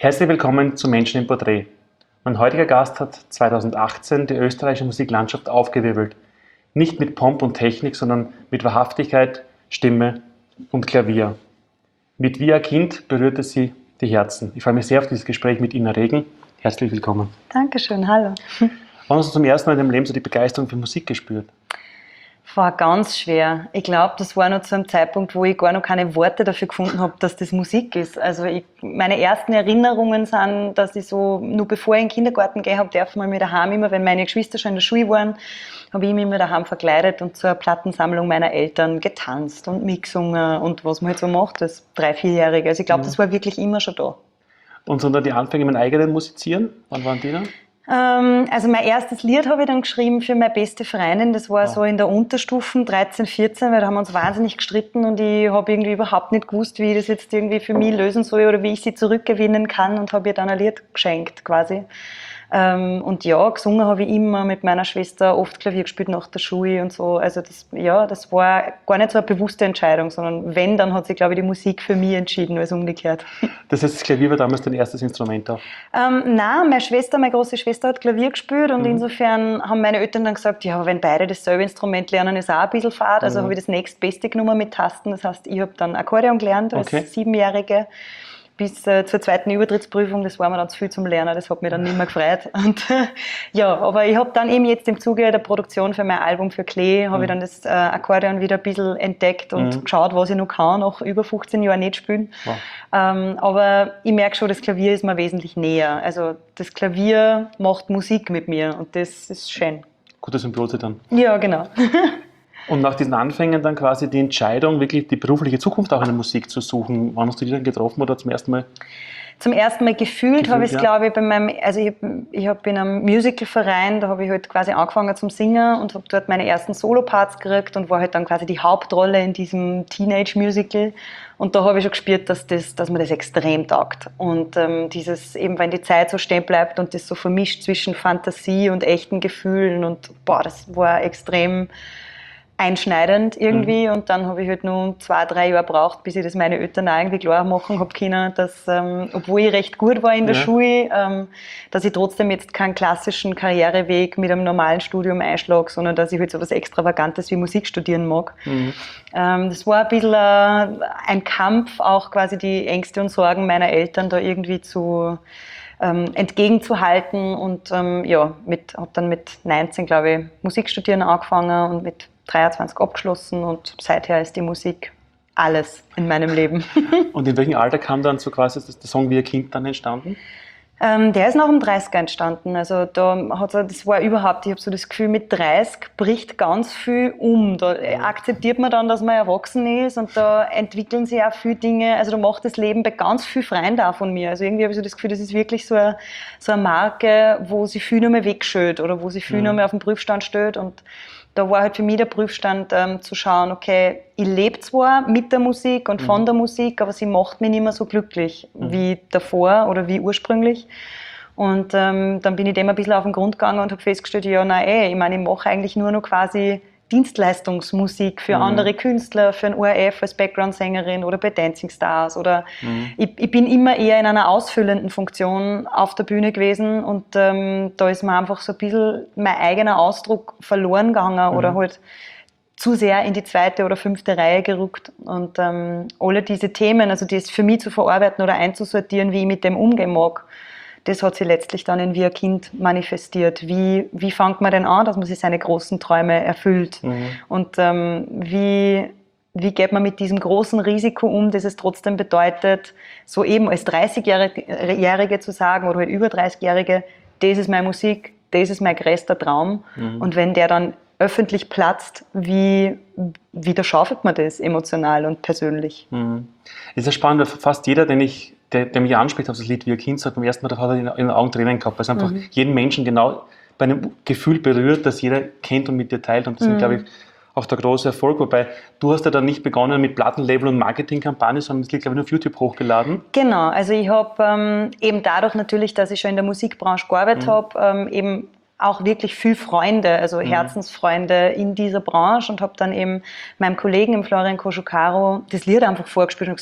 Herzlich willkommen zu Menschen im Porträt. Mein heutiger Gast hat 2018 die österreichische Musiklandschaft aufgewirbelt. Nicht mit Pomp und Technik, sondern mit Wahrhaftigkeit, Stimme und Klavier. Mit Wie ein Kind berührte sie die Herzen. Ich freue mich sehr auf dieses Gespräch mit Ina Regen. Herzlich willkommen. Dankeschön, hallo. Wann hast du zum ersten Mal in deinem Leben so die Begeisterung für Musik gespürt? War ganz schwer. Ich glaube, das war noch zu einem Zeitpunkt, wo ich gar noch keine Worte dafür gefunden habe, dass das Musik ist. Also meine ersten Erinnerungen sind, dass ich so, nur bevor ich in den Kindergarten gehe, habe dürfen wir mir daheim immer, wenn meine Geschwister schon in der Schule waren, habe ich mich immer daheim verkleidet und zur Plattensammlung meiner Eltern getanzt und mitgesungen und was man halt so macht als 3-, 4-Jährige. Also ich glaube, das war wirklich immer schon da. Und so dann die Anfänge mit eigenen Musizieren? Wann waren die dann? Also mein erstes Lied habe ich dann geschrieben für meine beste Freundin, das war so in der Unterstufen, 13, 14, weil da haben wir uns wahnsinnig gestritten und ich habe irgendwie überhaupt nicht gewusst, wie ich das jetzt irgendwie für mich lösen soll oder wie ich sie zurückgewinnen kann und habe ihr dann ein Lied geschenkt quasi. Und ja, gesungen habe ich immer mit meiner Schwester, oft Klavier gespielt nach der Schule und so. Also das war gar nicht so eine bewusste Entscheidung, sondern wenn, dann hat sich, glaube ich, die Musik für mich entschieden, als umgekehrt. Das heißt, das Klavier war damals dein erstes Instrument auch? Nein, meine große Schwester hat Klavier gespielt und insofern haben meine Eltern dann gesagt, ja, wenn beide dasselbe Instrument lernen, ist auch ein bisschen fad. Also habe ich das nächstbeste genommen mit Tasten. Das heißt, ich habe dann Akkordeon gelernt als 7-Jährige. Bis zur zweiten Übertrittsprüfung, das war mir dann zu viel zum Lernen, das hat mich dann nicht mehr gefreut. Und ja, aber ich habe dann eben jetzt im Zuge der Produktion für mein Album für Klee, habe ich dann das Akkordeon wieder ein bisschen entdeckt und geschaut, was ich noch kann, nach über 15 Jahren nicht spielen. Wow. Aber ich merke schon, das Klavier ist mir wesentlich näher. Also das Klavier macht Musik mit mir und das ist schön. Gute Symbiose dann. Ja, genau. Und nach diesen Anfängen dann quasi die Entscheidung, wirklich die berufliche Zukunft auch in der Musik zu suchen. Wann hast du die dann getroffen oder zum ersten Mal? Zum ersten Mal gefühlt habe ich es, glaube ich, ich habe in einem Musicalverein, da habe ich halt quasi angefangen zum Singen und habe dort meine ersten Soloparts gekriegt und war halt dann quasi die Hauptrolle in diesem Teenage-Musical. Und da habe ich schon gespürt, dass mir das extrem taugt. Und dieses, eben wenn die Zeit so stehen bleibt und das so vermischt zwischen Fantasie und echten Gefühlen und das war extrem einschneidend irgendwie und dann habe ich halt nur 2-3 Jahre gebraucht, bis ich das meine Eltern auch irgendwie klar machen habe können, dass, obwohl ich recht gut war in der Schule, dass ich trotzdem jetzt keinen klassischen Karriereweg mit einem normalen Studium einschlage, sondern dass ich halt so was Extravagantes wie Musik studieren mag. Das war ein bisschen ein Kampf, auch quasi die Ängste und Sorgen meiner Eltern da irgendwie entgegenzuhalten und habe dann mit 19, glaube ich, Musik studieren angefangen und mit 23 abgeschlossen und seither ist die Musik alles in meinem Leben. Und in welchem Alter kam dann so quasi der Song Wie ein Kind dann entstanden? Der ist nach dem 30er entstanden. Also das war überhaupt, ich habe so das Gefühl, mit 30 bricht ganz viel um. Da akzeptiert man dann, dass man erwachsen ist und da entwickeln sich auch viele Dinge. Also da macht das Leben bei ganz viel Freien da von mir. Also irgendwie habe ich so das Gefühl, das ist wirklich so eine Marke, wo sich viel noch mehr wegschütt oder wo sich viel noch mehr auf den Prüfstand stellt. Und da war halt für mich der Prüfstand zu schauen, okay, ich lebe zwar mit der Musik und von der Musik, aber sie macht mich nicht mehr so glücklich wie davor oder wie ursprünglich. Und dann bin ich dem ein bisschen auf den Grund gegangen und habe festgestellt, ich meine, ich mache eigentlich nur noch quasi Dienstleistungsmusik für andere Künstler, für ein ORF als Background-Sängerin oder bei Dancing Stars oder ich bin immer eher in einer ausfüllenden Funktion auf der Bühne gewesen und da ist mir einfach so ein bisschen mein eigener Ausdruck verloren gegangen oder halt zu sehr in die 2. oder 5. Reihe gerückt und alle diese Themen, also das für mich zu verarbeiten oder einzusortieren, wie ich mit dem umgehen mag, das hat sich letztlich dann in Wie ein Kind manifestiert. Wie fängt man denn an, dass man sich seine großen Träume erfüllt? Und wie geht man mit diesem großen Risiko um, das es trotzdem bedeutet, so eben als 30-Jährige zu sagen oder halt über 30-Jährige, das ist meine Musik, das ist mein größter Traum. Und wenn der dann öffentlich platzt, wie schaufelt man das emotional und persönlich? Das ist ja spannend, weil fast jeder, der mich anspricht auf das Lied Wie ein Kind, sagt beim ersten Mal, da hat er in den Augen Tränen gehabt, weil es einfach jeden Menschen genau bei einem Gefühl berührt, das jeder kennt und mit dir teilt und das ist, glaube ich, auch der große Erfolg, wobei du hast ja dann nicht begonnen mit Plattenlabel und Marketingkampagne, sondern das Lied, glaube ich, nur auf YouTube hochgeladen. Genau, also ich habe eben dadurch natürlich, dass ich schon in der Musikbranche gearbeitet habe, eben auch wirklich viele Freunde, also Herzensfreunde in dieser Branche und habe dann eben meinem Kollegen, im Florian Koschukaro, das Lied einfach vorgespielt und gesagt,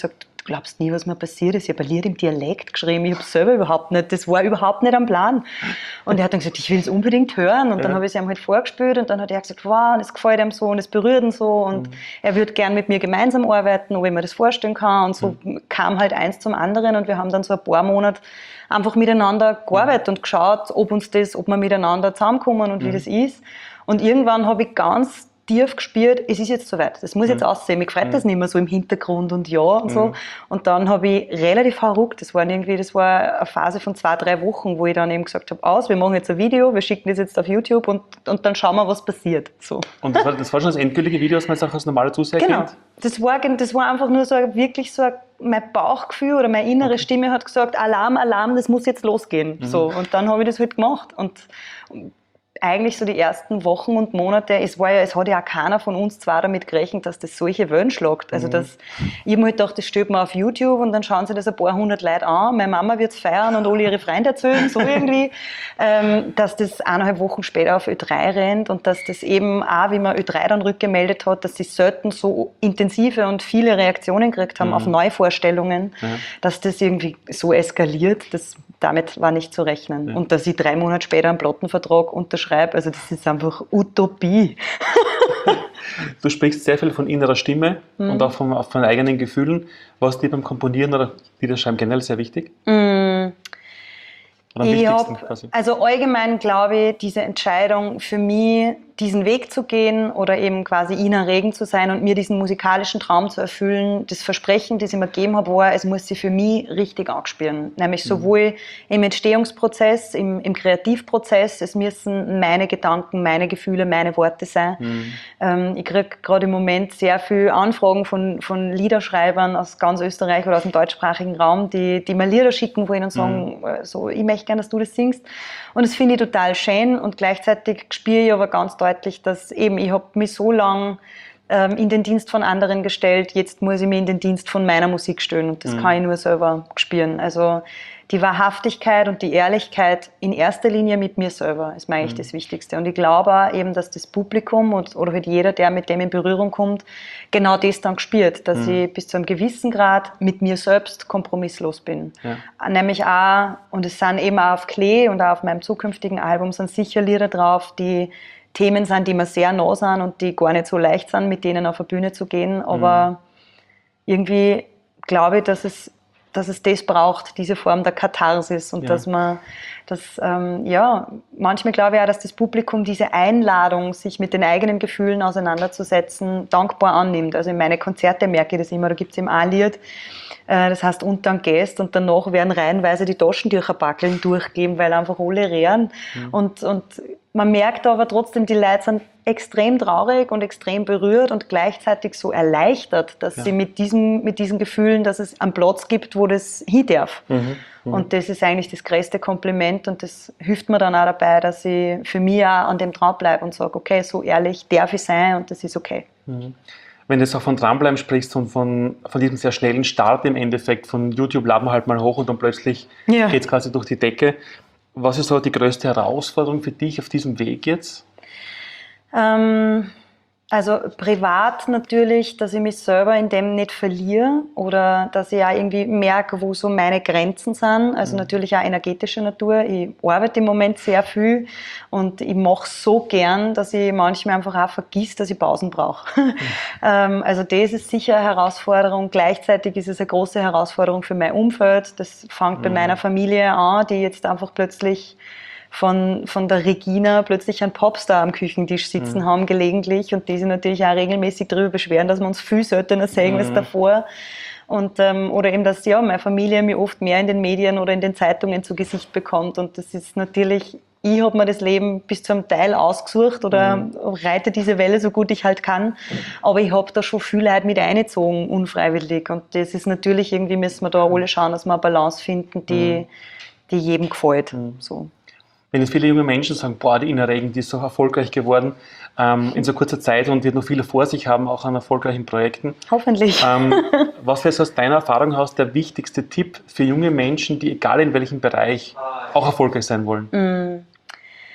glaubst nie, was mir passiert ist. Ich habe ein Lied im Dialekt geschrieben, ich habe es selber überhaupt nicht, das war überhaupt nicht am Plan. Und er hat dann gesagt, ich will es unbedingt hören. Und dann habe ich es ihm halt vorgespielt und dann hat er gesagt, wow, das gefällt ihm so und es berührt ihn so und er würde gern mit mir gemeinsam arbeiten, ob ich mir das vorstellen kann. Und so kam halt eins zum anderen und wir haben dann so ein paar Monate einfach miteinander gearbeitet und geschaut, ob wir miteinander zusammenkommen und wie das ist. Und irgendwann habe ich ganz tief gespürt, es ist jetzt soweit, das muss jetzt aussehen, mich freut das nicht mehr so im Hintergrund und ja und so. Und dann habe ich relativ verrückt, das war eine Phase von 2-3 Wochen, wo ich dann eben gesagt habe, wir machen jetzt ein Video, wir schicken das jetzt auf YouTube und dann schauen wir, was passiert. So. Und das war schon das endgültige Video, was man jetzt auch als normaler Zuseher kennt? Das war einfach nur so wirklich so mein Bauchgefühl oder meine innere Stimme hat gesagt, Alarm, Alarm, das muss jetzt losgehen. So. Und dann habe ich das halt gemacht und eigentlich so die ersten Wochen und Monate, es hat ja auch keiner von uns zwei damit gerechnet, dass das solche Wellen schlägt. Also ich habe mir halt gedacht, das stellt man auf YouTube und dann schauen sich das ein paar hundert Leute an, meine Mama wird es feiern und alle ihre Freunde erzählen, so irgendwie, dass das 1,5 Wochen später auf Ö3 rennt und dass das eben auch, wie man Ö3 dann rückgemeldet hat, dass sie selten so intensive und viele Reaktionen gekriegt haben auf Neuvorstellungen, dass das irgendwie so eskaliert, damit war nicht zu rechnen. Ja. Und dass ich 3 Monate später einen Plattenvertrag unterschreibe, also das ist einfach Utopie. Du sprichst sehr viel von innerer Stimme und auch von eigenen Gefühlen. Was ist dir beim Komponieren oder Liederschreiben generell sehr wichtig? Also allgemein glaube ich, diese Entscheidung für mich, diesen Weg zu gehen oder eben quasi ihn erregend zu sein und mir diesen musikalischen Traum zu erfüllen, das Versprechen, das ich mir gegeben habe, war, es muss sich für mich richtig anspüren. Nämlich sowohl im Entstehungsprozess, im Kreativprozess, es müssen meine Gedanken, meine Gefühle, meine Worte sein. Ich kriege gerade im Moment sehr viele Anfragen von Liederschreibern aus ganz Österreich oder aus dem deutschsprachigen Raum, die mir Lieder schicken, wo ich dann sagen, so, ich möchte gerne, dass du das singst. Und das finde ich total schön und gleichzeitig spüre ich aber ganz deutlich, dass eben, ich habe mich so lange in den Dienst von anderen gestellt, jetzt muss ich mich in den Dienst von meiner Musik stellen und das kann ich nur selber spüren. Also die Wahrhaftigkeit und die Ehrlichkeit in erster Linie mit mir selber ist mir eigentlich das Wichtigste. Und ich glaube auch eben, dass das Publikum oder halt jeder, der mit dem in Berührung kommt, genau das dann spürt, dass ich bis zu einem gewissen Grad mit mir selbst kompromisslos bin. Ja. Nämlich auch, und es sind eben auch auf Klee und auch auf meinem zukünftigen Album sind sicher Lieder drauf, die Themen sind, die mir sehr nah sind und die gar nicht so leicht sind, mit denen auf eine Bühne zu gehen. Aber irgendwie glaube ich, dass es das braucht, diese Form der Katharsis und dass man manchmal glaube ich auch, dass das Publikum diese Einladung, sich mit den eigenen Gefühlen auseinanderzusetzen, dankbar annimmt. Also in meine Konzerte merke ich das immer, da gibt es eben ein Lied, das heißt Unter den Gäst und danach werden reihenweise die Taschentücherbackeln durchgeben, weil einfach alle rehren und man merkt aber trotzdem, die Leute sind extrem traurig und extrem berührt und gleichzeitig so erleichtert, dass sie mit diesen Gefühlen, dass es einen Platz gibt, wo das hin darf. Und das ist eigentlich das größte Kompliment und das hilft mir dann auch dabei, dass ich für mich auch an dem dranbleibe und sage, okay, so ehrlich darf ich sein und das ist okay. Wenn du jetzt auch von dranbleiben sprichst und von diesem sehr schnellen Start im Endeffekt, von YouTube laden wir halt mal hoch und dann plötzlich geht es quasi durch die Decke. Was ist so die größte Herausforderung für dich auf diesem Weg jetzt? Also privat natürlich, dass ich mich selber in dem nicht verliere oder dass ich auch irgendwie merke, wo so meine Grenzen sind. Also natürlich auch energetischer Natur. Ich arbeite im Moment sehr viel und ich mache so gern, dass ich manchmal einfach auch vergiss, dass ich Pausen brauche. Also das ist sicher eine Herausforderung. Gleichzeitig ist es eine große Herausforderung für mein Umfeld. Das fängt bei meiner Familie an, die jetzt einfach plötzlich von der Regina plötzlich einen Popstar am Küchentisch sitzen haben gelegentlich und die sich natürlich auch regelmäßig darüber beschweren, dass wir uns viel seltener sehen als davor. Und, oder eben, dass meine Familie mich oft mehr in den Medien oder in den Zeitungen zu Gesicht bekommt. Und das ist natürlich, ich habe mir das Leben bis zu einem Teil ausgesucht oder reite diese Welle so gut ich halt kann. Aber ich habe da schon viel Leute mit eingezogen, unfreiwillig. Und das ist natürlich, irgendwie müssen wir da alle schauen, dass wir eine Balance finden, die jedem gefällt. So. Wenn jetzt viele junge Menschen sagen, boah, die Ina Regen, die ist so erfolgreich geworden in so kurzer Zeit und wird noch viele vor sich haben, auch an erfolgreichen Projekten. Hoffentlich. Was wäre so aus deiner Erfahrung heraus der wichtigste Tipp für junge Menschen, die egal in welchem Bereich auch erfolgreich sein wollen?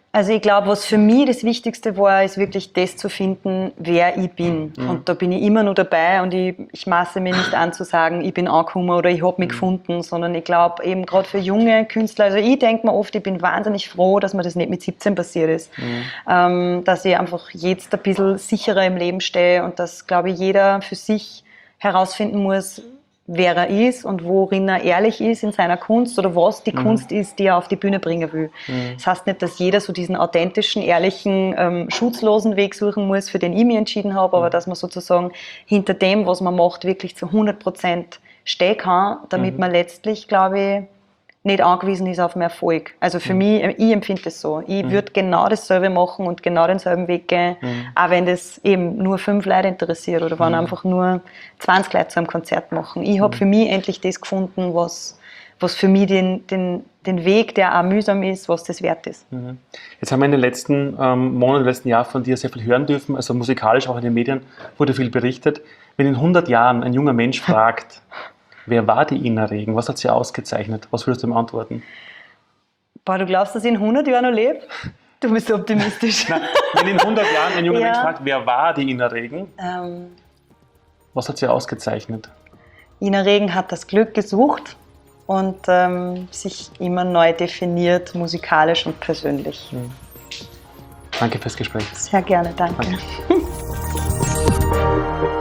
Also ich glaube, was für mich das Wichtigste war, ist wirklich das zu finden, wer ich bin. Und da bin ich immer nur dabei und ich maße mir nicht an zu sagen, ich bin angekommen oder ich habe mich gefunden, sondern ich glaube eben gerade für junge Künstler, also ich denke mir oft, ich bin wahnsinnig froh, dass mir das nicht mit 17 passiert ist. Dass ich einfach jetzt ein bisschen sicherer im Leben stehe und dass, glaube ich, jeder für sich herausfinden muss, wer er ist und worin er ehrlich ist in seiner Kunst oder was die Kunst ist, die er auf die Bühne bringen will. Das heißt nicht, dass jeder so diesen authentischen, ehrlichen, schutzlosen Weg suchen muss, für den ich mich entschieden habe, aber dass man sozusagen hinter dem, was man macht, wirklich zu 100% stehen kann, damit man letztlich, glaube ich, nicht angewiesen ist auf einen Erfolg. Also für mich, ich empfinde das so. Ich würde genau dasselbe machen und genau denselben Weg gehen, auch wenn das eben nur 5 Leute interessiert oder wenn einfach nur 20 Leute zu einem Konzert machen. Ich habe für mich endlich das gefunden, was für mich den Weg, der auch mühsam ist, was das wert ist. Jetzt haben wir in den letzten Monaten, im letzten Jahr von dir sehr viel hören dürfen, also musikalisch, auch in den Medien wurde viel berichtet. Wenn in 100 Jahren ein junger Mensch fragt, wer war die Ina Regen? Was hat sie ausgezeichnet? Was würdest du ihm antworten? Boah, du glaubst, dass ich in 100 Jahren noch lebe? Du bist so optimistisch. Nein, wenn in 100 Jahren ein junger Mensch fragt, wer war die Ina Regen? Was hat sie ausgezeichnet? Ina Regen hat das Glück gesucht und sich immer neu definiert, musikalisch und persönlich. Danke fürs Gespräch. Sehr gerne, danke.